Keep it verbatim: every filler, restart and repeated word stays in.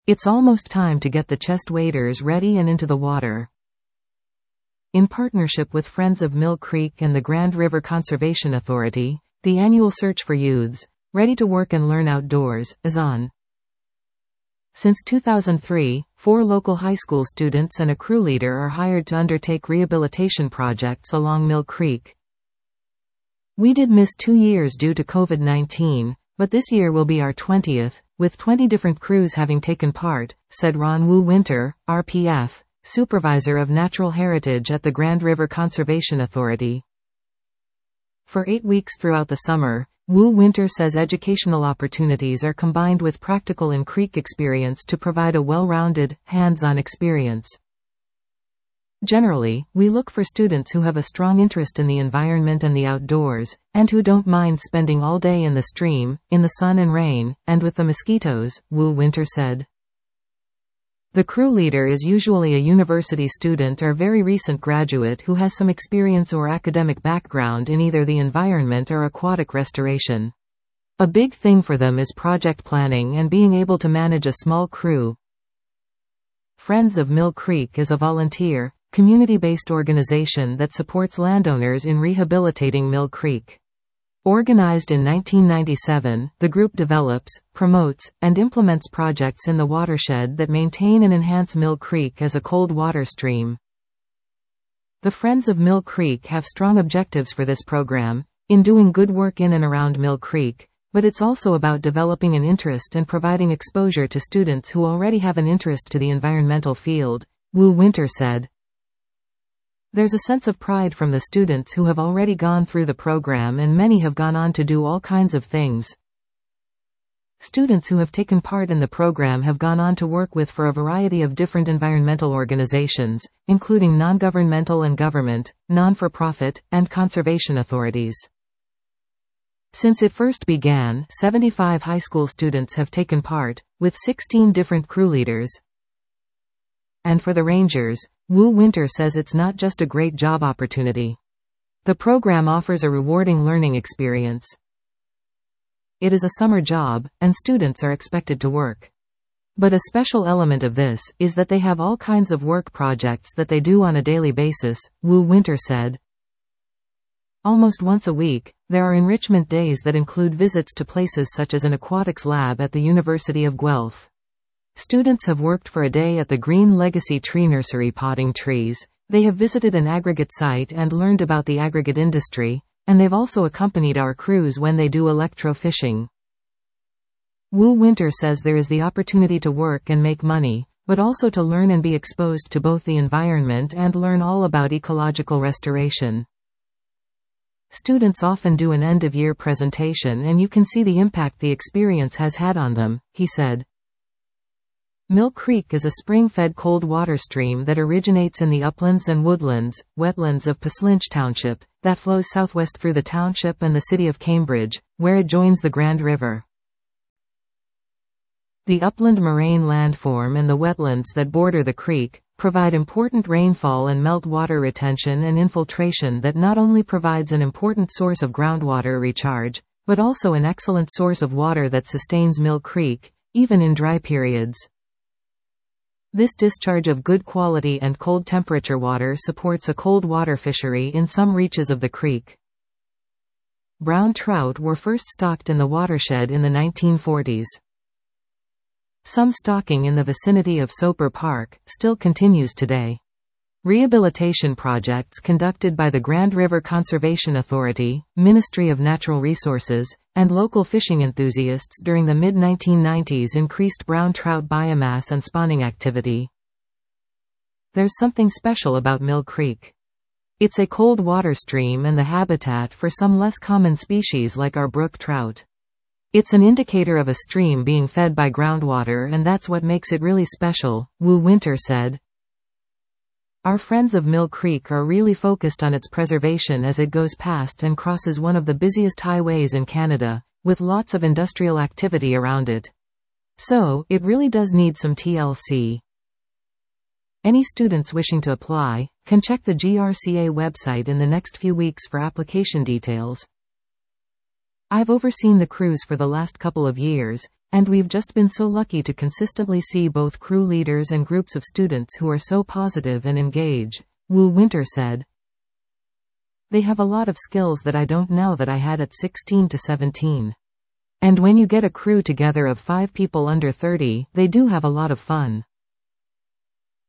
It's almost time to get the chest waders ready and into the water. In partnership with Friends of Mill Creek and the Grand River Conservation Authority, the annual search for youths, ready to work and learn outdoors, is on. Since two thousand three, four local high school students and a crew leader are hired to undertake rehabilitation projects along Mill Creek. We did miss two years due to COVID nineteen, but this year will be our twentieth, with twenty different crews having taken part, said Ron Wu Winter, R P F, Supervisor of Natural Heritage at the Grand River Conservation Authority. For eight weeks throughout the summer, Wu Winter says educational opportunities are combined with practical and creek experience to provide a well-rounded, hands-on experience. Generally, we look for students who have a strong interest in the environment and the outdoors, and who don't mind spending all day in the stream, in the sun and rain, and with the mosquitoes, Wu Winter said. The crew leader is usually a university student or very recent graduate who has some experience or academic background in either the environment or aquatic restoration. A big thing for them is project planning and being able to manage a small crew. Friends of Mill Creek is a volunteer, community-based organization that supports landowners in rehabilitating Mill Creek. Organized in nineteen ninety-seven, the group develops, promotes, and implements projects in the watershed that maintain and enhance Mill Creek as a cold water stream. The Friends of Mill Creek have strong objectives for this program, in doing good work in and around Mill Creek, but it's also about developing an interest and providing exposure to students who already have an interest to the environmental field, Wu Winter said. There's a sense of pride from the students who have already gone through the program, and many have gone on to do all kinds of things. Students who have taken part in the program have gone on to work with for a variety of different environmental organizations, including non-governmental and government, non-for-profit, and conservation authorities. Since it first began, seventy-five high school students have taken part, with sixteen different crew leaders. And for the rangers, Wu Winter says it's not just a great job opportunity. The program offers a rewarding learning experience. It is a summer job, and students are expected to work. But a special element of this is that they have all kinds of work projects that they do on a daily basis, Wu Winter said. Almost once a week, there are enrichment days that include visits to places such as an aquatics lab at the University of Guelph. Students have worked for a day at the Green Legacy Tree Nursery potting trees, they have visited an aggregate site and learned about the aggregate industry, and they've also accompanied our crews when they do electro-fishing. Wu Winter says there is the opportunity to work and make money, but also to learn and be exposed to both the environment and learn all about ecological restoration. Students often do an end-of-year presentation, and you can see the impact the experience has had on them, he said. Mill Creek is a spring-fed cold water stream that originates in the uplands and woodlands, wetlands of Paslinch Township, that flows southwest through the township and the city of Cambridge, where it joins the Grand River. The upland moraine landform and the wetlands that border the creek provide important rainfall and meltwater retention and infiltration that not only provides an important source of groundwater recharge, but also an excellent source of water that sustains Mill Creek, even in dry periods. This discharge of good quality and cold temperature water supports a cold water fishery in some reaches of the creek. Brown trout were first stocked in the watershed in the nineteen forties. Some stocking in the vicinity of Soper Park still continues today. Rehabilitation projects conducted by the Grand River Conservation Authority, Ministry of Natural Resources, and local fishing enthusiasts during the mid nineteen nineties increased brown trout biomass and spawning activity. There's something special about Mill Creek. It's a cold water stream and the habitat for some less common species like our brook trout. It's an indicator of a stream being fed by groundwater, and that's what makes it really special, Wu Winter said. Our Friends of Mill Creek are really focused on its preservation as it goes past and crosses one of the busiest highways in Canada, with lots of industrial activity around it. So, it really does need some T L C. Any students wishing to apply can check the G R C A website in the next few weeks for application details. I've overseen the crews for the last couple of years, and we've just been so lucky to consistently see both crew leaders and groups of students who are so positive and engage, Wu Winter said. They have a lot of skills that I don't know that I had at sixteen to seventeen. And when you get a crew together of five people under thirty, they do have a lot of fun.